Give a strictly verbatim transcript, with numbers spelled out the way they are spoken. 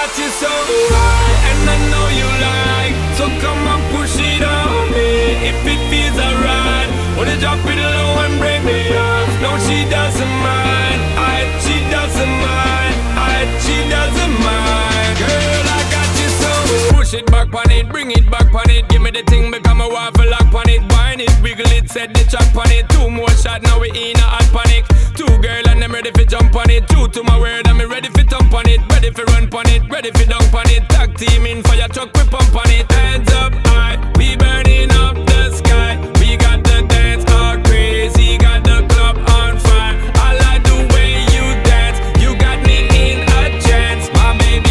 got you so high, and I know you like. So come and push it on me if it feels alright. Wanna drop it low and break me off. No, she doesn't mind. I, she doesn't mind. I, she doesn't mind. Girl, I got you so. Push it back on it, bring it back on it. Give me the thing, become a waffle lock on it. Wine it, wiggle it, set the track on it. Two more shots, now we in a hot panic. Two girl and I'm ready for jump on it. Two to my word, I'm ready for thump on it. Ready for run on it, ready for dunk on it. Tag team in fire truck, we pump on it. Hands up high, we burning up.